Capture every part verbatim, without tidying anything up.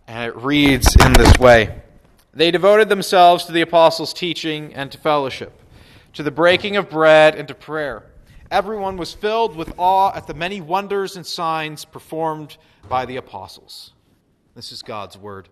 And it reads in this way: They devoted themselves to the apostles' teaching and to fellowship, to the breaking of bread and to prayer. Everyone was filled with awe at the many wonders and signs performed by the apostles. This is God's word.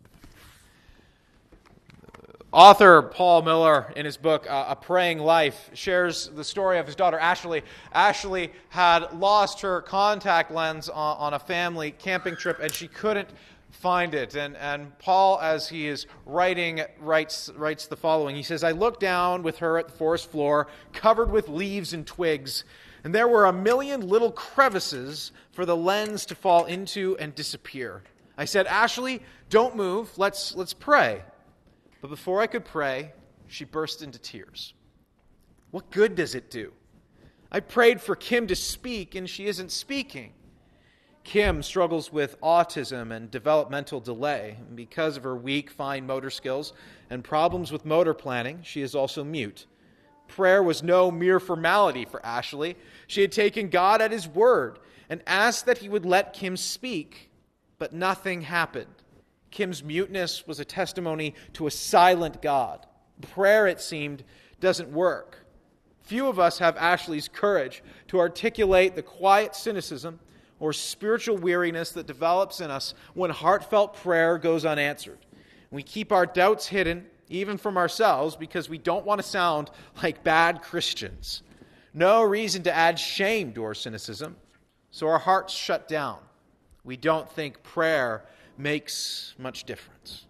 Author Paul Miller, in his book, uh, A Praying Life, shares the story of his daughter Ashley. Ashley had lost her contact lens on, on a family camping trip, and she couldn't find it. And, and Paul, as he is writing, writes, writes the following. He says, I looked down with her at the forest floor, covered with leaves and twigs, and there were a million little crevices for the lens to fall into and disappear. I said, Ashley, don't move. Let's, let's pray. But before I could pray, she burst into tears. What good does it do? I prayed for Kim to speak, and she isn't speaking. Kim struggles with autism and developmental delay. And because of her weak, fine motor skills and problems with motor planning, she is also mute. Prayer was no mere formality for Ashley. She had taken God at His word and asked that He would let Kim speak, but nothing happened. Kim's muteness was a testimony to a silent God. Prayer, it seemed, doesn't work. Few of us have Ashley's courage to articulate the quiet cynicism or spiritual weariness that develops in us when heartfelt prayer goes unanswered. We keep our doubts hidden, even from ourselves, because we don't want to sound like bad Christians. No reason to add shame to our cynicism, so our hearts shut down. We don't think prayer makes much difference.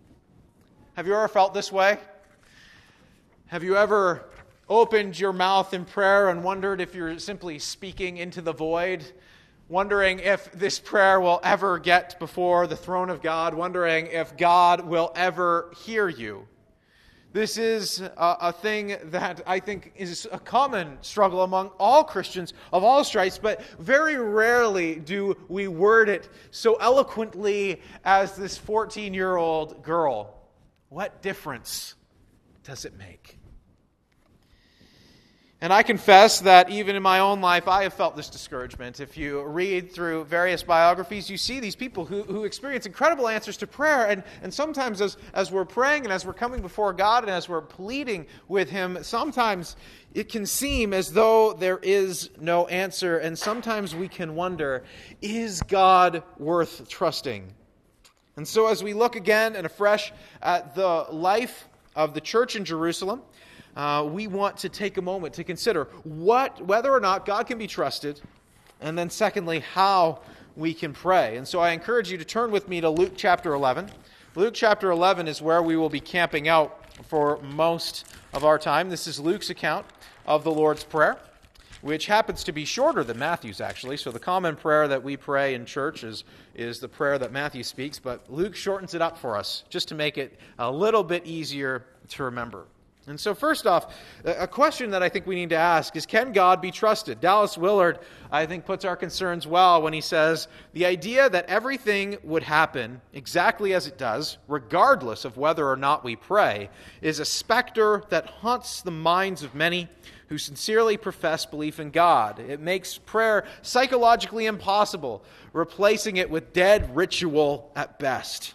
Have you ever felt this way? Have you ever opened your mouth in prayer and wondered if you're simply speaking into the void? Wondering if this prayer will ever get before the throne of God? Wondering if God will ever hear you? This is a, a thing that I think is a common struggle among all Christians of all stripes, but very rarely do we word it so eloquently as this fourteen-year-old girl. What difference does it make? And I confess that even in my own life, I have felt this discouragement. If you read through various biographies, you see these people who, who experience incredible answers to prayer. And, and sometimes as, as we're praying and as we're coming before God and as we're pleading with Him, sometimes it can seem as though there is no answer. And sometimes we can wonder, is God worth trusting? And so as we look again and afresh at the life of the church in Jerusalem, Uh, we want to take a moment to consider what, whether or not God can be trusted, and then secondly, how we can pray. And so I encourage you to turn with me to Luke chapter eleven. Luke chapter eleven is where we will be camping out for most of our time. This is Luke's account of the Lord's Prayer, which happens to be shorter than Matthew's, actually. So the common prayer that we pray in church is, is the prayer that Matthew speaks, but Luke shortens it up for us just to make it a little bit easier to remember. And so first off, a question that I think we need to ask is, can God be trusted? Dallas Willard, I think, puts our concerns well when he says, the idea that everything would happen exactly as it does, regardless of whether or not we pray, is a specter that haunts the minds of many who sincerely profess belief in God. It makes prayer psychologically impossible, replacing it with dead ritual at best.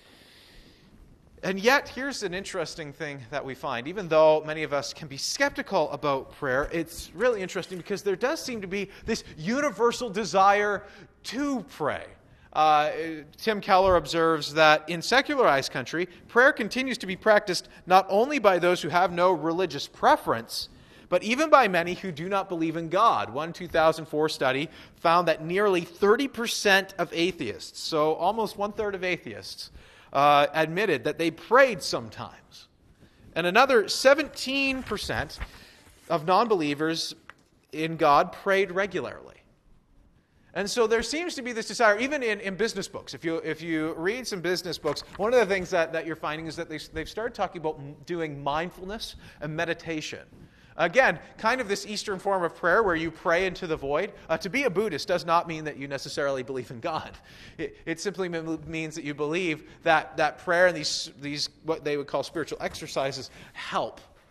And yet, here's an interesting thing that we find. Even though many of us can be skeptical about prayer, it's really interesting because there does seem to be this universal desire to pray. Uh, Tim Keller observes that in secularized country, prayer continues to be practiced not only by those who have no religious preference, but even by many who do not believe in God. One two thousand four study found that nearly thirty percent of atheists, so almost one-third of atheists, Uh, admitted that they prayed sometimes. And another seventeen percent of non-believers in God prayed regularly. And so there seems to be this desire, even in, in business books. If you if you read some business books, one of the things that, that you're finding is that they, they've started talking about doing mindfulness and meditation. Again, kind of this Eastern form of prayer where you pray into the void. Uh, to be a Buddhist does not mean that you necessarily believe in God. It, it simply means that you believe that, that prayer and these, these, what they would call spiritual exercises, help.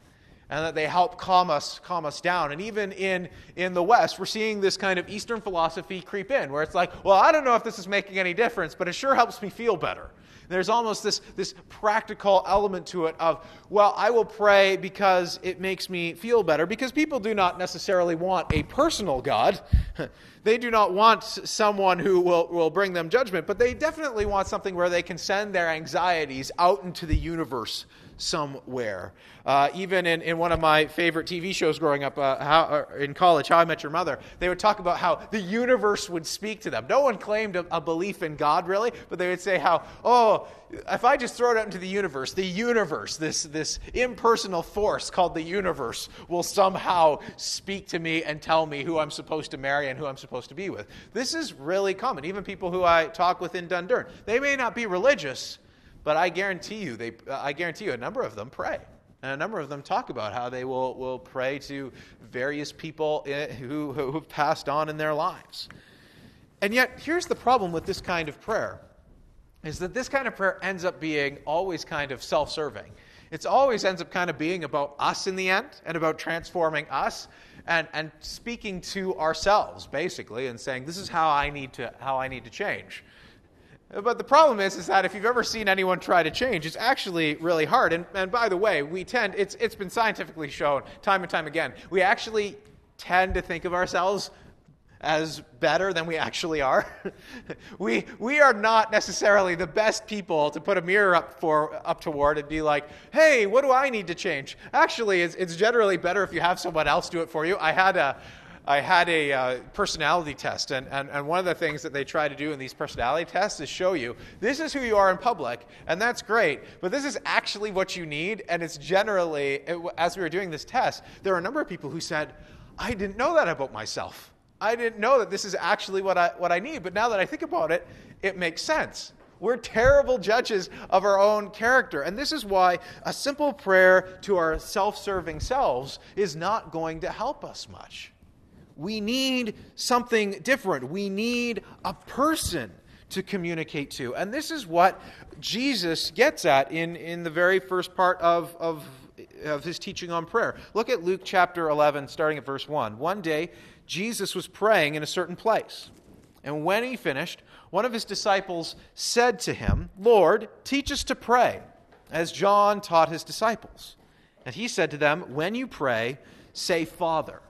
and that they help calm us, calm us down. And even in, in the West, we're seeing this kind of Eastern philosophy creep in, where it's like, well, I don't know if this is making any difference, but it sure helps me feel better. There's almost this, this practical element to it of, well, I will pray because it makes me feel better, because people do not necessarily want a personal God. They do not want someone who will, will bring them judgment, but they definitely want something where they can send their anxieties out into the universe somewhere. Uh, even in, in one of my favorite T V shows growing up uh, how, uh, in college, How I Met Your Mother, they would talk about how the universe would speak to them. No one claimed a, a belief in God, really, but they would say how, oh, if I just throw it out into the universe, the universe, this, this impersonal force called the universe, will somehow speak to me and tell me who I'm supposed to marry and who I'm supposed to be with. This is really common. Even people who I talk with in Dundurn, they may not be religious, but I guarantee you, they, uh, I guarantee you, a number of them pray. And a number of them talk about how they will, will pray to various people who, who have passed on in their lives. And yet, here's the problem with this kind of prayer, is that this kind of prayer ends up being always kind of self-serving. It always ends up kind of being about us in the end, and about transforming us, and, and speaking to ourselves, basically, and saying, this is how I need to, how I need to change. But the problem is, is that if you've ever seen anyone try to change, it's actually really hard. And, and by the way, we tend, it's it's been scientifically shown time and time again, we actually tend to think of ourselves as better than we actually are. we we are not necessarily the best people to put a mirror up for up toward and be like, hey, what do I need to change? Actually, it's, it's generally better if you have someone else do it for you. I had a I had a uh, personality test, and, and, and one of the things that they try to do in these personality tests is show you, this is who you are in public, and that's great, but this is actually what you need, and it's generally, it, as we were doing this test, there were a number of people who said, I didn't know that about myself. I didn't know that this is actually what I, what I need, but now that I think about it, it makes sense. We're terrible judges of our own character, and this is why a simple prayer to our self-serving selves is not going to help us much. We need something different. We need a person to communicate to. And this is what Jesus gets at in, in the very first part of, of, of his teaching on prayer. Look at Luke chapter eleven, starting at verse one. One day, Jesus was praying in a certain place. And when he finished, one of his disciples said to him, Lord, teach us to pray, as John taught his disciples. And he said to them, when you pray, say, Father.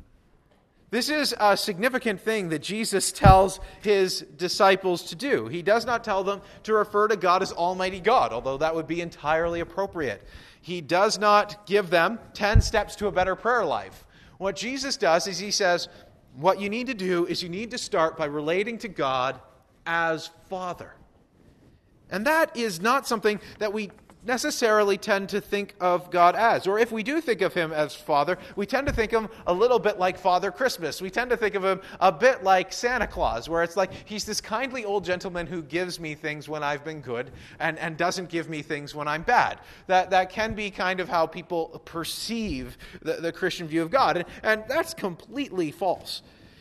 This is a significant thing that Jesus tells his disciples to do. He does not tell them to refer to God as Almighty God, although that would be entirely appropriate. He does not give them ten steps to a better prayer life. What Jesus does is he says, what you need to do is you need to start by relating to God as Father. And that is not something that we necessarily tend to think of God as. Or if we do think of him as Father, we tend to think of him a little bit like Father Christmas. We tend to think of him a bit like Santa Claus, where it's like he's this kindly old gentleman who gives me things when I've been good and, and doesn't give me things when I'm bad. That that can be kind of how people perceive the, the Christian view of God. And, and that's completely false.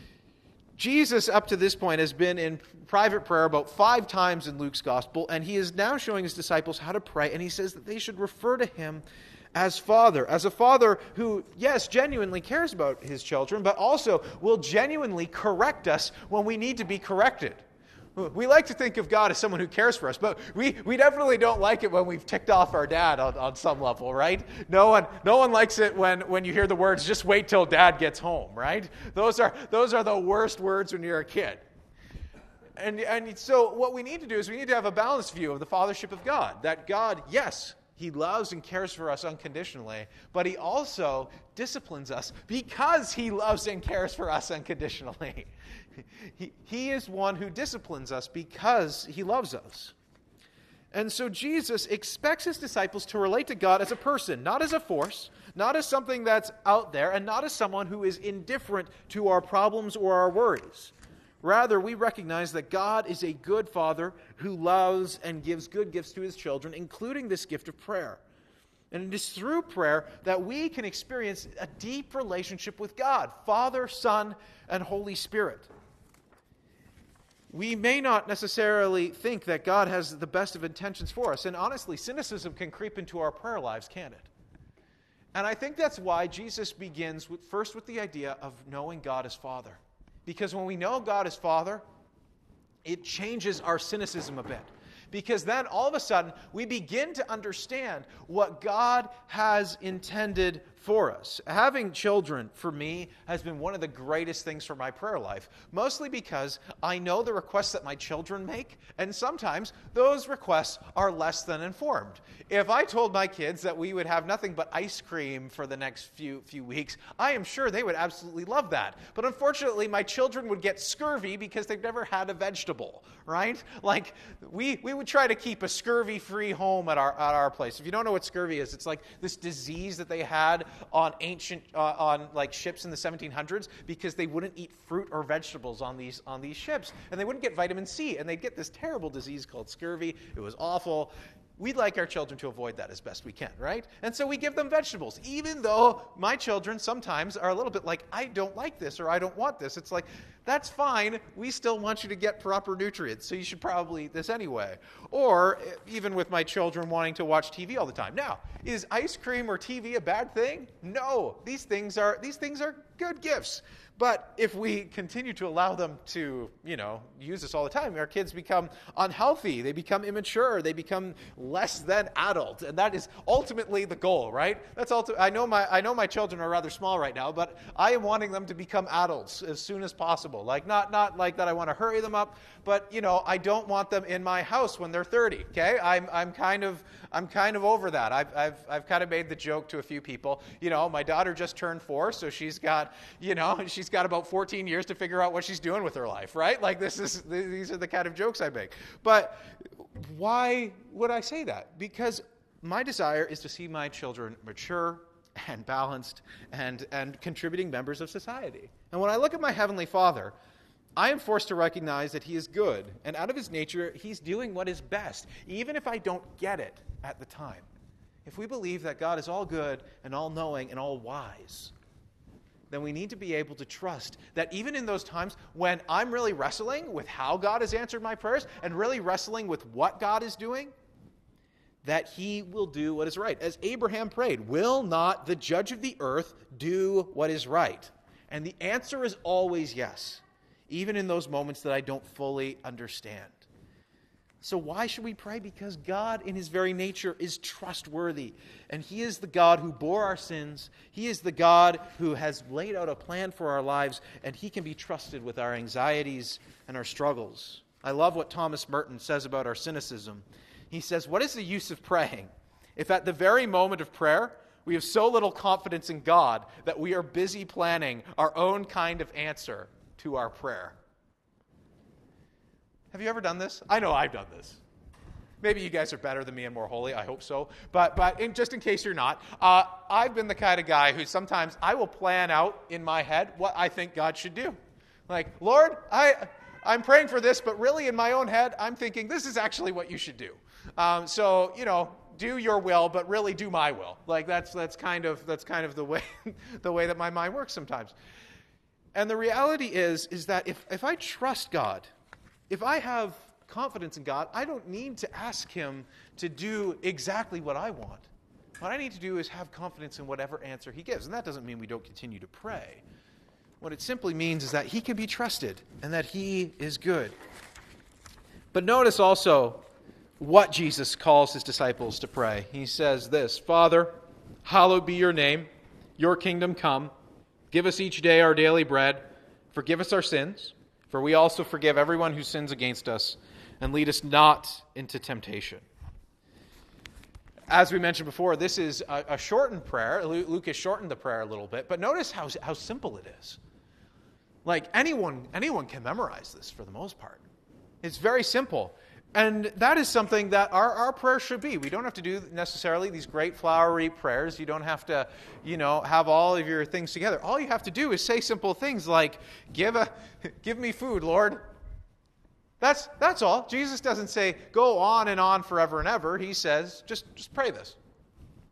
Jesus, up to this point, has been in private prayer about five times in Luke's gospel, and he is now showing his disciples how to pray, and he says that they should refer to him as Father, as a father who, yes, genuinely cares about his children, but also will genuinely correct us when we need to be corrected. We like to think of God as someone who cares for us, but we, we definitely don't like it when we've ticked off our dad on, on some level, right? No one no one likes it when, when you hear the words, just wait till dad gets home, right? Those are those are the worst words when you're a kid. And, and so what we need to do is we need to have a balanced view of the fathership of God, that God, yes, he loves and cares for us unconditionally, but he also disciplines us because he loves and cares for us unconditionally. He, he is one who disciplines us because he loves us. And so Jesus expects his disciples to relate to God as a person, not as a force, not as something that's out there, and not as someone who is indifferent to our problems or our worries. Rather, we recognize that God is a good father who loves and gives good gifts to his children, including this gift of prayer. And it is through prayer that we can experience a deep relationship with God, Father, Son, and Holy Spirit. We may not necessarily think that God has the best of intentions for us. And honestly, cynicism can creep into our prayer lives, can't it? And I think that's why Jesus begins with, first with the idea of knowing God as Father. Because when we know God as Father, it changes our cynicism a bit. Because then all of a sudden we begin to understand what God has intended for us. Having children, for me, has been one of the greatest things for my prayer life. Mostly because I know the requests that my children make, and sometimes those requests are less than informed. If I told my kids that we would have nothing but ice cream for the next few, few weeks, I am sure they would absolutely love that. But unfortunately, my children would get scurvy because they've never had a vegetable, right? Like, we, we would try to keep a scurvy-free home at our, at our place. If you don't know what scurvy is, it's like this disease that they had on ancient uh, on like ships in the seventeen hundreds because they wouldn't eat fruit or vegetables on these on these ships, and they wouldn't get vitamin C, and they'd get this terrible disease called scurvy. It was awful. We'd like our children to avoid that as best we can, right? And so we give them vegetables, even though my children sometimes are a little bit like, I don't like this or I don't want this. It's like, that's fine. We still want you to get proper nutrients, so you should probably eat this anyway. Or even with my children wanting to watch T V all the time. Now, is ice cream or T V a bad thing? No. These things are these things are good gifts. But if we continue to allow them to, you know, use this all the time, our kids become unhealthy, they become immature, they become less than adult, and that is ultimately the goal, right? That's ulti- I know my I know my children are rather small right now, but I am wanting them to become adults as soon as possible. Like not not like that I want to hurry them up, but you know, I don't want them in my house when they're thirty. Okay, I'm I'm kind of I'm kind of over that. I've I've I've kind of made the joke to a few people. You know, my daughter just turned four, so she's got you know she's got about fourteen years to figure out what she's doing with her life, right? Like this is these are the kind of jokes I make. But why would I say that? Because my desire is to see my children mature and balanced and and contributing members of society. And when I look at my Heavenly Father, I am forced to recognize that He is good, and out of His nature, He's doing what is best, even if I don't get it at the time. If we believe that God is all good and all-knowing and all-wise, then we need to be able to trust that even in those times when I'm really wrestling with how God has answered my prayers and really wrestling with what God is doing, that He will do what is right. As Abraham prayed, will not the judge of the earth do what is right? And the answer is always yes, even in those moments that I don't fully understand. So why should we pray? Because God in His very nature is trustworthy. And He is the God who bore our sins. He is the God who has laid out a plan for our lives. And He can be trusted with our anxieties and our struggles. I love what Thomas Merton says about our cynicism. He says, what is the use of praying if at the very moment of prayer we have so little confidence in God that we are busy planning our own kind of answer to our prayer? Have you ever done this? I know I've done this. Maybe you guys are better than me and more holy. I hope so. But but in, just in case you're not, uh, I've been the kind of guy who sometimes I will plan out in my head what I think God should do. Like, Lord, I, I'm praying for this, but really in my own head, I'm thinking this is actually what you should do. Um, so, you know, do your will, but really do my will. Like that's that's kind of that's kind of the way the way that my mind works sometimes. And the reality is is that if if I trust God, if I have confidence in God, I don't need to ask Him to do exactly what I want. What I need to do is have confidence in whatever answer He gives. And that doesn't mean we don't continue to pray. What it simply means is that He can be trusted and that He is good. But notice also what Jesus calls His disciples to pray. He says this, Father, hallowed be your name, your kingdom come. Give us each day our daily bread. Forgive us our sins, for we also forgive everyone who sins against us, and lead us not into temptation. As we mentioned before, this is a, a shortened prayer. Luke has shortened the prayer a little bit, but notice how, how simple it is. Like anyone, anyone can memorize this for the most part. It's very simple. And that is something that our, our prayer should be. We don't have to do necessarily these great flowery prayers. You don't have to, you know, have all of your things together. All you have to do is say simple things like, give a, give me food, Lord. That's that's all. Jesus doesn't say, go on and on forever and ever. He says, just, just pray this.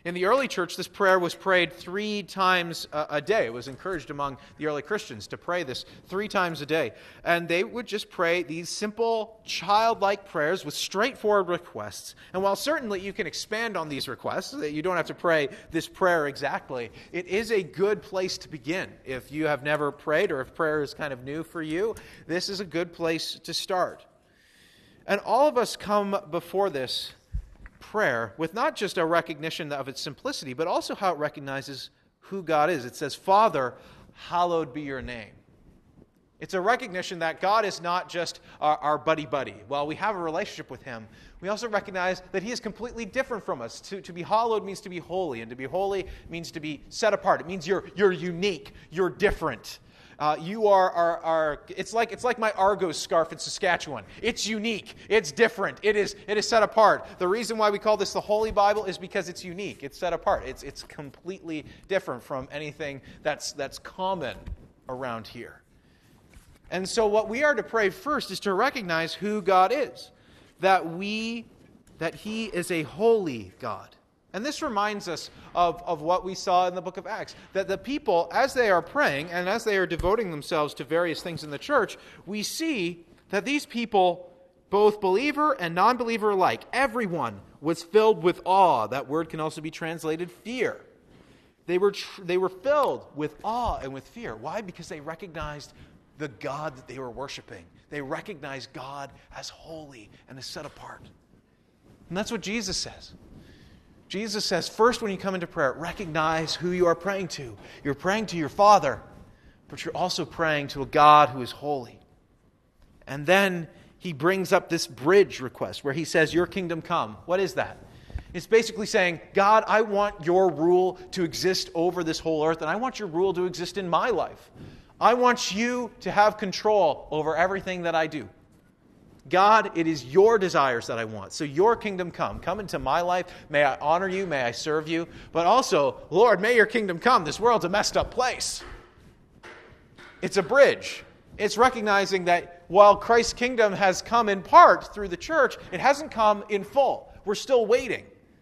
In the early church, this prayer was prayed three times a, a day. It was encouraged among the early Christians to pray this three times a day. And they would just pray these simple, childlike prayers with straightforward requests. And while certainly you can expand on these requests, that you don't have to pray this prayer exactly, it is a good place to begin. If you have never prayed or if prayer is kind of new for you, this is a good place to start. And all of us come before this prayer with not just a recognition of its simplicity, but also how it recognizes who God is. It says, Father, hallowed be your name. It's a recognition that God is not just our, our buddy-buddy. While we have a relationship with him, we also recognize that he is completely different from us. To, to be hallowed means to be holy, and to be holy means to be set apart. It means you're, you're unique, you're different. Uh, you are, are, are it's like it's like my Argos scarf in Saskatchewan. It's unique. It's different. It is it is set apart. The reason why we call this the Holy Bible is because it's unique. It's set apart. It's it's completely different from anything that's that's common around here. And so what we are to pray first is to recognize who God is. That we that he is a holy God. And this reminds us of, of what we saw in the book of Acts, that the people, as they are praying and as they are devoting themselves to various things in the church, we see that these people, both believer and non-believer alike, everyone was filled with awe. That word can also be translated fear. They were, tr- they were filled with awe and with fear. Why? Because they recognized the God that they were worshiping. They recognized God as holy and as set apart. And that's what Jesus says. Jesus says, first when you come into prayer, recognize who you are praying to. You're praying to your Father, but you're also praying to a God who is holy. And then he brings up this bridge request where he says, your kingdom come. What is that? It's basically saying, God, I want your rule to exist over this whole earth, and I want your rule to exist in my life. I want you to have control over everything that I do. God, it is your desires that I want. So your kingdom come. Come into my life. May I honor you. May I serve you. But also, Lord, may your kingdom come. This world's a messed up place. It's a bridge. It's recognizing that while Christ's kingdom has come in part through the church, it hasn't come in full. We're still waiting.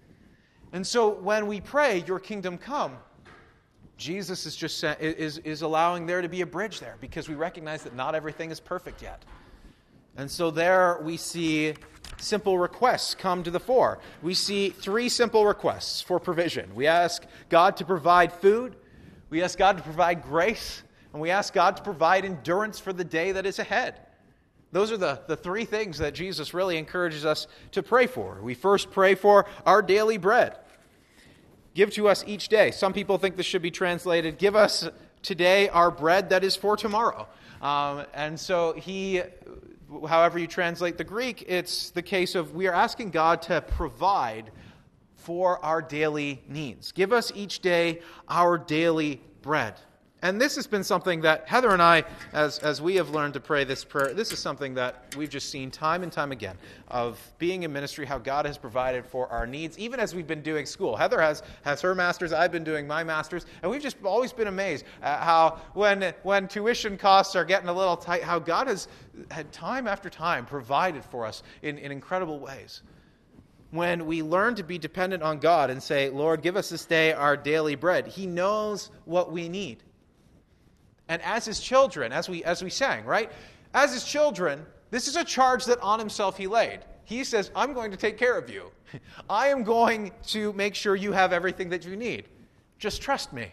And so when we pray, your kingdom come, Jesus is just is, is allowing there to be a bridge there because we recognize that not everything is perfect yet. And so there we see simple requests come to the fore. We see three simple requests for provision. We ask God to provide food, we ask God to provide grace, and we ask God to provide endurance for the day that is ahead. Those are the, the three things that Jesus really encourages us to pray for. We first pray for our daily bread. Give to us each day. Some people think this should be translated, give us today our bread that is for tomorrow. Um, and so he... However you translate the Greek, it's the case of we are asking God to provide for our daily needs. Give us each day our daily bread. And this has been something that Heather and I, as, as we have learned to pray this prayer, this is something that we've just seen time and time again of being in ministry, how God has provided for our needs, even as we've been doing school. Heather has, has her master's, I've been doing my master's, and we've just always been amazed at how when, when tuition costs are getting a little tight, how God has had time after time provided for us in, in incredible ways. When we learn to be dependent on God and say, Lord, give us this day our daily bread, He knows what we need. And as his children, as we as we sang, right? As his children, this is a charge that on himself he laid. He says, I'm going to take care of you. I am going to make sure you have everything that you need. Just trust me.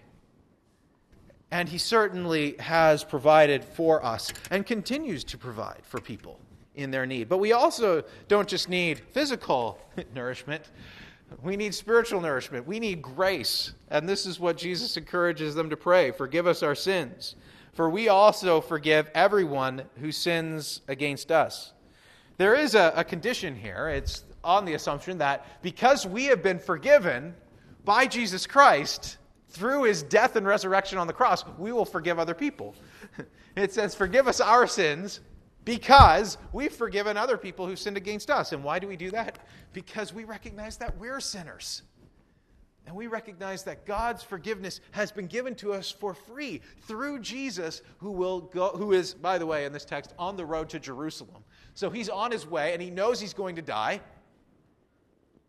And he certainly has provided for us and continues to provide for people in their need. But we also don't just need physical nourishment. We need spiritual nourishment. We need grace. And this is what Jesus encourages them to pray. Forgive us our sins, for we also forgive everyone who sins against us. There is a, a condition here. It's on the assumption that because we have been forgiven by Jesus Christ through his death and resurrection on the cross, we will forgive other people. It says, forgive us our sins, because we've forgiven other people who sinned against us. And why do we do that? Because we recognize that we're sinners. And we recognize that God's forgiveness has been given to us for free through Jesus, who will go, who is, by the way, in this text, on the road to Jerusalem. So he's on his way, and he knows he's going to die.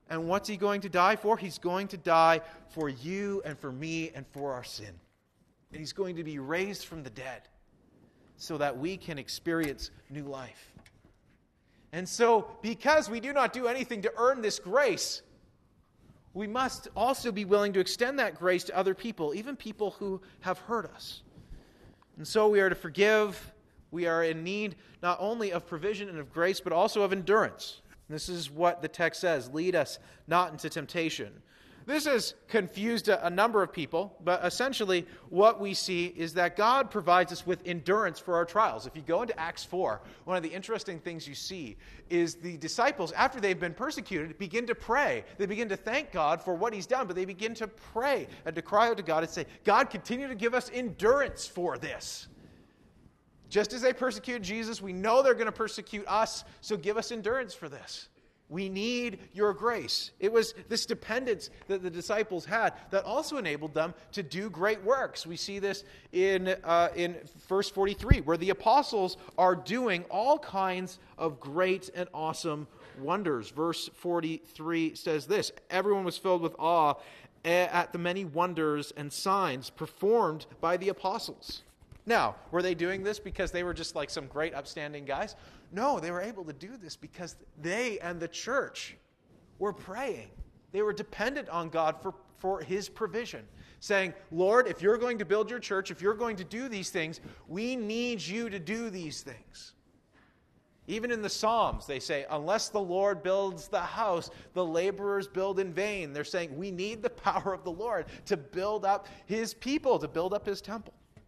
And what's he going to die for? He's going to die for you and for me and for our sin. And he's going to be raised from the dead so that we can experience new life. And so, because we do not do anything to earn this grace, we must also be willing to extend that grace to other people, even people who have hurt us. And so we are to forgive. We are in need not only of provision and of grace, but also of endurance. This is what the text says, lead us not into temptation. This has confused a, a number of people, but essentially what we see is that God provides us with endurance for our trials. If you go into Acts four, one of the interesting things you see is the disciples, after they've been persecuted, begin to pray. They begin to thank God for what he's done, but they begin to pray and to cry out to God and say, God, continue to give us endurance for this. Just as they persecuted Jesus, we know they're going to persecute us, so give us endurance for this. We need your grace. It was this dependence that the disciples had that also enabled them to do great works. We see this in, uh, in verse forty-three, where the apostles are doing all kinds of great and awesome wonders. Verse forty-three says this, everyone was filled with awe at the many wonders and signs performed by the apostles. Now, were they doing this because they were just like some great upstanding guys? No, they were able to do this because they and the church were praying. They were dependent on God for, for his provision, saying, Lord, if you're going to build your church, if you're going to do these things, we need you to do these things. Even in the Psalms, they say, unless the Lord builds the house, the laborers build in vain. They're saying we need the power of the Lord to build up his people, to build up his temple.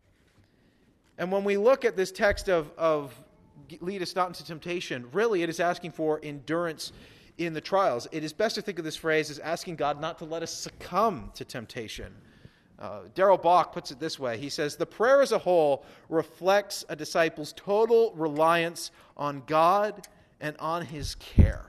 And when we look at this text of, of lead us not into temptation, really it is asking for endurance in the trials. It is best to think of this phrase as asking God not to let us succumb to temptation. Uh, Darrell Bock puts it this way. He says, the prayer as a whole reflects a disciple's total reliance on God and on his care.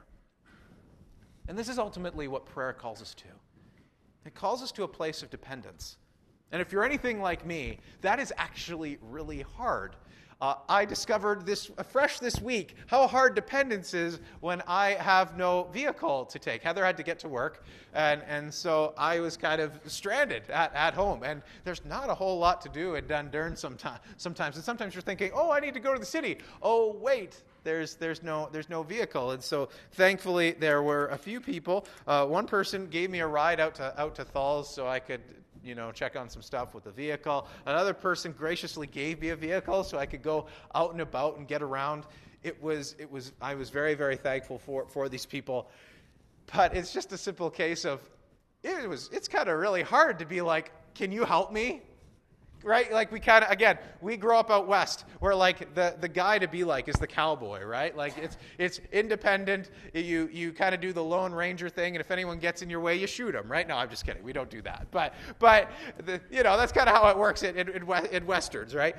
And this is ultimately what prayer calls us to. It calls us to a place of dependence. And if you're anything like me, that is actually really hard. Uh, I discovered this afresh this week how hard dependence is when I have no vehicle to take. Heather had to get to work, and, and so I was kind of stranded at, at home. And there's not a whole lot to do in Dundurn sometime, sometimes. And sometimes you're thinking, oh, I need to go to the city. Oh, wait. There's there's no there's no vehicle, and so thankfully there were a few people. Uh, one person gave me a ride out to out to Thalls so I could, you know, check on some stuff with the vehicle. Another person graciously gave me a vehicle so I could go out and about and get around. It was it was I was very very thankful for for these people, but it's just a simple case of it was it's kind of really hard to be like, can you help me? Right? Like we kind of, again, we grow up out west where like the, the guy to be like is the cowboy, right? Like it's it's independent. You you kind of do the Lone Ranger thing, and if anyone gets in your way, you shoot them, right? No, I'm just kidding. We don't do that. But, but the, you know, that's kind of how it works in, in, in Westerns, right?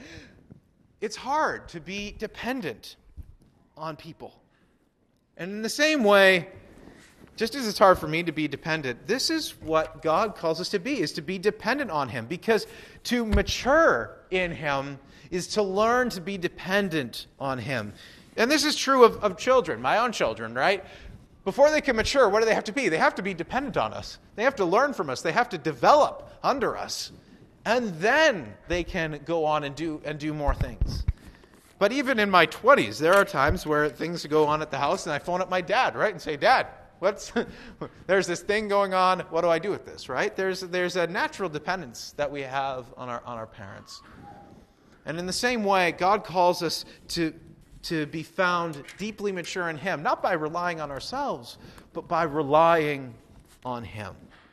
It's hard to be dependent on people. And in the same way, just as it's hard for me to be dependent, this is what God calls us to be, is to be dependent on him. Because to mature in him is to learn to be dependent on him. And this is true of, of children, my own children, right? Before they can mature, what do they have to be? They have to be dependent on us. They have to learn from us. They have to develop under us. And then they can go on and do and do more things. But even in my twenties, there are times where things go on at the house and I phone up my dad, right? And say, Dad, What's there's this thing going on. What do I do with this, right? There's there's a natural dependence that we have on our on our parents. And in the same way, God calls us to to be found deeply mature in him, not by relying on ourselves, but by relying on him.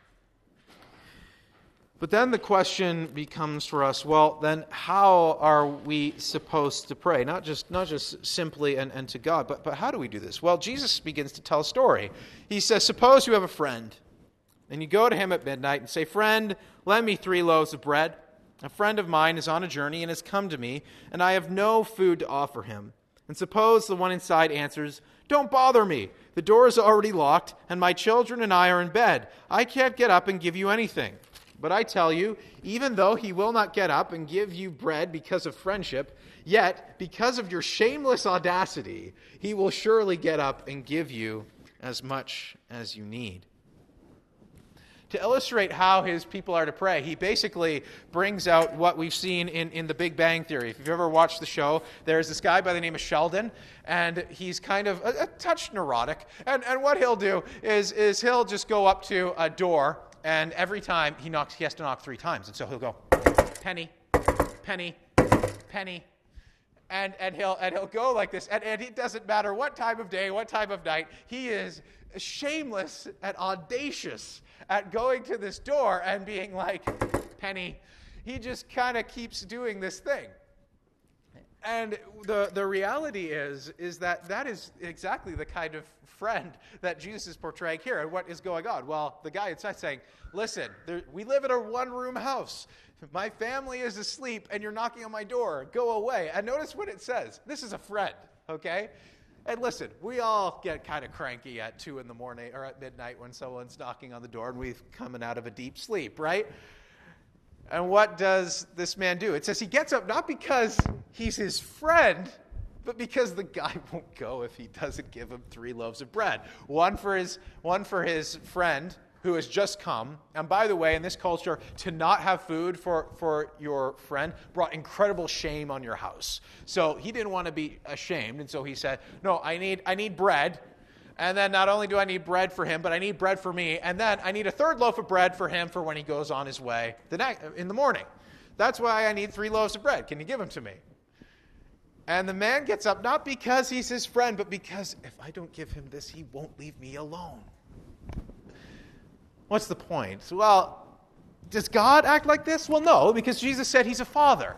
But then the question becomes for us, well, then how are we supposed to pray? Not just not just simply and, and to God, but, but how do we do this? Well, Jesus begins to tell a story. He says, suppose you have a friend, and you go to him at midnight and say, friend, lend me three loaves of bread. A friend of mine is on a journey and has come to me, and I have no food to offer him. And suppose the one inside answers, don't bother me. The door is already locked, and my children and I are in bed. I can't get up and give you anything. But I tell you, even though he will not get up and give you bread because of friendship, yet, because of your shameless audacity, he will surely get up and give you as much as you need. To illustrate how his people are to pray, he basically brings out what we've seen in, in The Big Bang Theory. If you've ever watched the show, there's this guy by the name of Sheldon, and he's kind of a, a touch neurotic. And, and what he'll do is, is he'll just go up to a door, and every time he knocks, he has to knock three times. And so he'll go, penny, penny, penny. And, and, he'll, and he'll go like this. And, and it doesn't matter what time of day, what time of night. He is shameless and audacious at going to this door and being like, penny. He just kind of keeps doing this thing. And the, the reality is, is that that is exactly the kind of friend that Jesus is portraying here. And what is going on? Well, the guy inside saying, listen, there, we live in a one-room house. My family is asleep, and you're knocking on my door. Go away. And notice what it says. This is a friend, okay? And listen, we all get kind of cranky at two in the morning or at midnight when someone's knocking on the door and we've coming out of a deep sleep, right? And what does this man do? It says he gets up not because he's his friend, but because the guy won't go if he doesn't give him three loaves of bread. One for his, one for his friend who has just come. And by the way, in this culture, to not have food for, for your friend brought incredible shame on your house. So he didn't want to be ashamed, and so he said, no, I need I need bread. And then not only do I need bread for him, but I need bread for me. And then I need a third loaf of bread for him for when he goes on his way the next, in the morning. That's why I need three loaves of bread. Can you give them to me? And the man gets up, not because he's his friend, but because if I don't give him this, he won't leave me alone. What's the point? Well, does God act like this? Well, no, because Jesus said he's a father.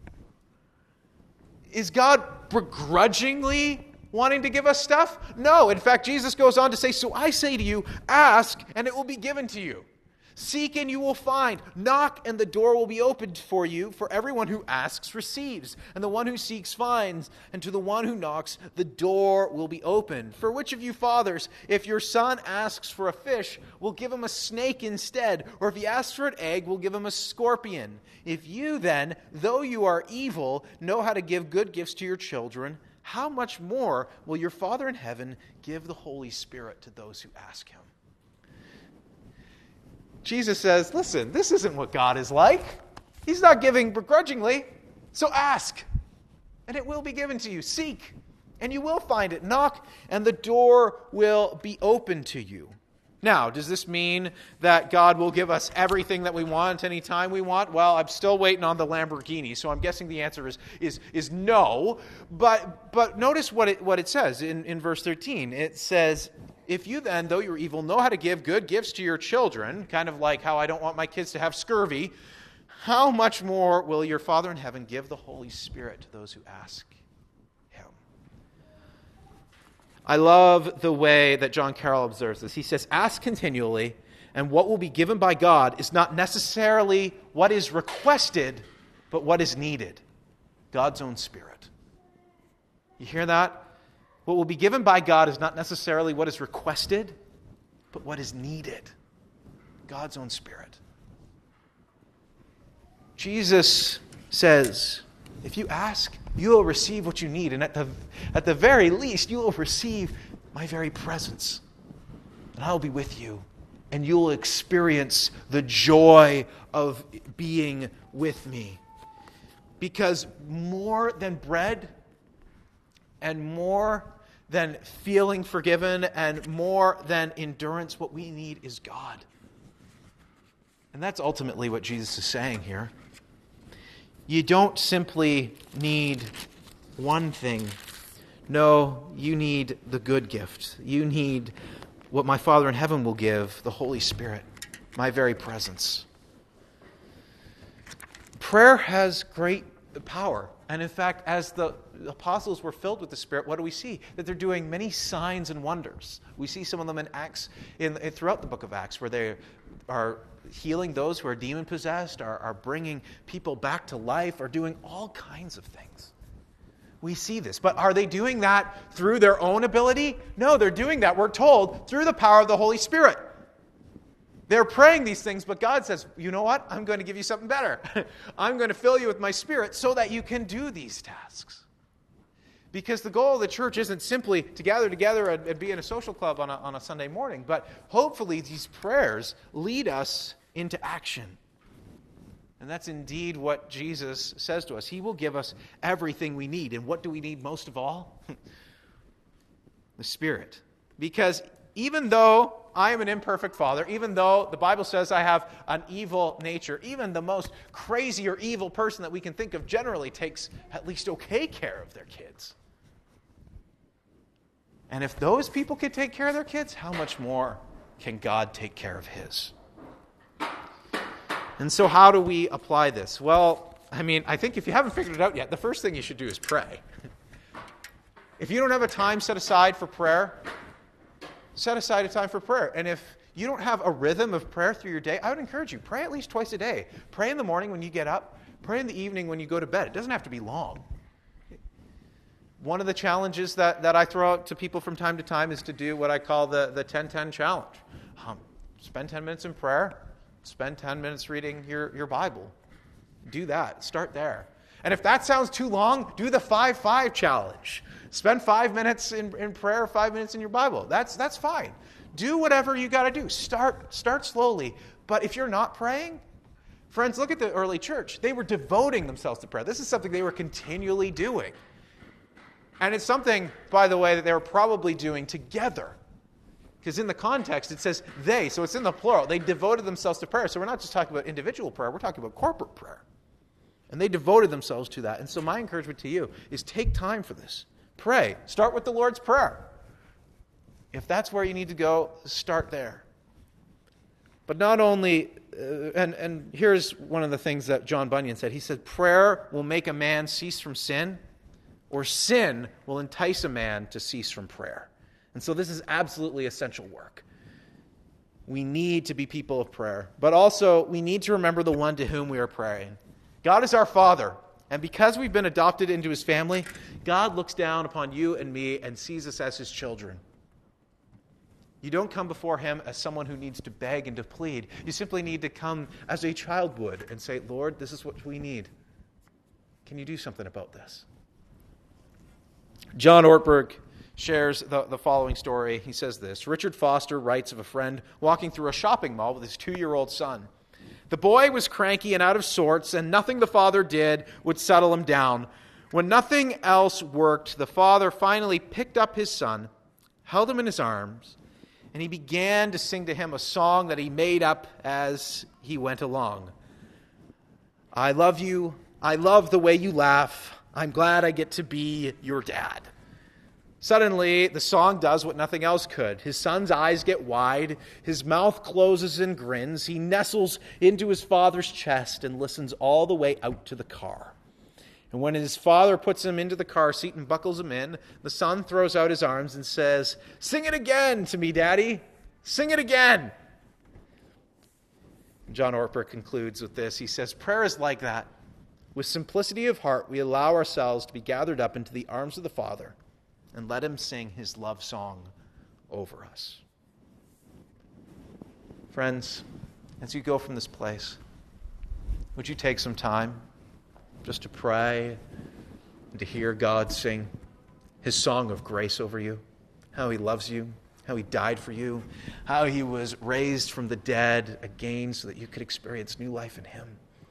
Is God begrudgingly wanting to give us stuff? No. In fact, Jesus goes on to say, so I say to you, ask, and it will be given to you. Seek, and you will find. Knock, and the door will be opened for you. For everyone who asks receives, and the one who seeks finds, and to the one who knocks, the door will be opened. For which of you fathers, if your son asks for a fish, will give him a snake instead? Or if he asks for an egg, will give him a scorpion? If you then, though you are evil, know how to give good gifts to your children, how much more will your Father in heaven give the Holy Spirit to those who ask him? Jesus says, listen, this isn't what God is like. He's not giving begrudgingly. So ask, and it will be given to you. Seek, and you will find it. Knock, and the door will be open to you. Now, does this mean that God will give us everything that we want anytime we want? Well, I'm still waiting on the Lamborghini, so I'm guessing the answer is is, is no. But but notice what it what it says in, in verse thirteen. It says, if you then, though you're evil, know how to give good gifts to your children, kind of like how I don't want my kids to have scurvy, how much more will your Father in heaven give the Holy Spirit to those who ask him? I love the way that John Carroll observes this. He says, ask continually, and what will be given by God is not necessarily what is requested, but what is needed. God's own Spirit. You hear that? What will be given by God is not necessarily what is requested, but what is needed. God's own Spirit. Jesus says, if you ask, you will receive what you need. And at the, at the very least, you will receive my very presence. And I will be with you. And you will experience the joy of being with me. Because more than bread and more than feeling forgiven and more than endurance, what we need is God. And that's ultimately what Jesus is saying here. You don't simply need one thing. No, you need the good gift. You need what my Father in heaven will give, the Holy Spirit, my very presence. Prayer has great power. And in fact, as the apostles were filled with the Spirit, what do we see? That they're doing many signs and wonders. We see some of them in Acts, in, in throughout the book of Acts, where they are healing those who are demon-possessed, are, are bringing people back to life, are doing all kinds of things. We see this. But are they doing that through their own ability? No, they're doing that, we're told, through the power of the Holy Spirit. They're praying these things, but God says, you know what? I'm going to give you something better. I'm going to fill you with my Spirit so that you can do these tasks. Because the goal of the church isn't simply to gather together and, and be in a social club on a, on a Sunday morning, but hopefully these prayers lead us into action. And that's indeed what Jesus says to us. He will give us everything we need. And what do we need most of all? The Spirit. Because even though I am an imperfect father, even though the Bible says I have an evil nature, even the most crazy or evil person that we can think of generally takes at least okay care of their kids. And if those people can take care of their kids, how much more can God take care of his? And so how do we apply this? Well, I mean, I think if you haven't figured it out yet, the first thing you should do is pray. If you don't have a time set aside for prayer, set aside a time for prayer. And if you don't have a rhythm of prayer through your day, I would encourage you, pray at least twice a day. Pray in the morning when you get up. Pray in the evening when you go to bed. It doesn't have to be long. One of the challenges that, that I throw out to people from time to time is to do what I call the, the ten ten challenge. Um, spend ten minutes in prayer. Spend ten minutes reading your, your Bible. Do that. Start there. And if that sounds too long, do the five five challenge. Spend five minutes in, in prayer, five minutes in your Bible. That's that's fine. Do whatever you got to do. Start start slowly. But if you're not praying, friends, look at the early church. They were devoting themselves to prayer. This is something they were continually doing. And it's something, by the way, that they were probably doing together. Because in the context, it says they, so it's in the plural. They devoted themselves to prayer. So we're not just talking about individual prayer, we're talking about corporate prayer. And they devoted themselves to that. And so my encouragement to you is take time for this. Pray. Start with the Lord's Prayer. If that's where you need to go, start there. But not only, uh, and, and here's one of the things that John Bunyan said. He said, prayer will make a man cease from sin, or sin will entice a man to cease from prayer. And so this is absolutely essential work. We need to be people of prayer. But also, we need to remember the one to whom we are praying. God is our Father. And because we've been adopted into his family, God looks down upon you and me and sees us as his children. You don't come before him as someone who needs to beg and to plead. You simply need to come as a child would and say, Lord, this is what we need. Can you do something about this? John Ortberg shares the, the following story. He says this: Richard Foster writes of a friend walking through a shopping mall with his two-year-old son. The boy was cranky and out of sorts, and nothing the father did would settle him down. When nothing else worked, the father finally picked up his son, held him in his arms, and he began to sing to him a song that he made up as he went along. I love you. I love the way you laugh. I'm glad I get to be your dad. Suddenly, the song does what nothing else could. His son's eyes get wide. His mouth closes and grins. He nestles into his father's chest and listens all the way out to the car. And when his father puts him into the car seat and buckles him in, the son throws out his arms and says, "Sing it again to me, Daddy. Sing it again." John Ortberg concludes with this. He says, prayer is like that. With simplicity of heart, we allow ourselves to be gathered up into the arms of the Father and let him sing his love song over us. Friends, as you go from this place, would you take some time just to pray and to hear God sing his song of grace over you, how he loves you, how he died for you, how he was raised from the dead again so that you could experience new life in him.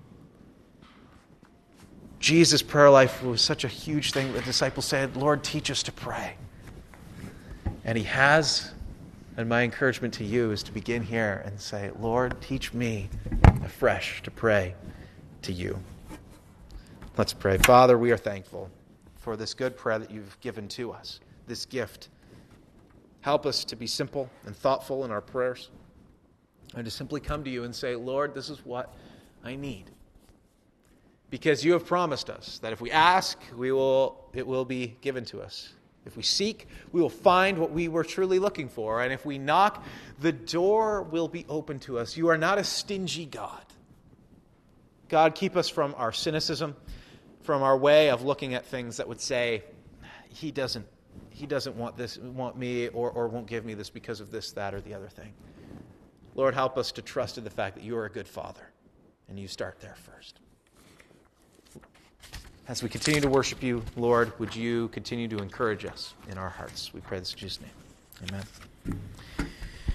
Jesus' prayer life was such a huge thing. The disciples said, Lord, teach us to pray. And he has. And my encouragement to you is to begin here and say, Lord, teach me afresh to pray to you. Let's pray. Father, we are thankful for this good prayer that you've given to us, this gift. Help us to be simple and thoughtful in our prayers and to simply come to you and say, Lord, this is what I need. Because you have promised us that if we ask, we will, it will be given to us. If we seek, we will find what we were truly looking for. And if we knock, the door will be open to us. You are not a stingy God. God, keep us from our cynicism, from our way of looking at things that would say, he doesn't, he doesn't want this, want me, or, or won't give me this because of this, that, or the other thing. Lord, help us to trust in the fact that you are a good Father, and you start there first. As we continue to worship you, Lord, would you continue to encourage us in our hearts? We pray this in Jesus' name. Amen.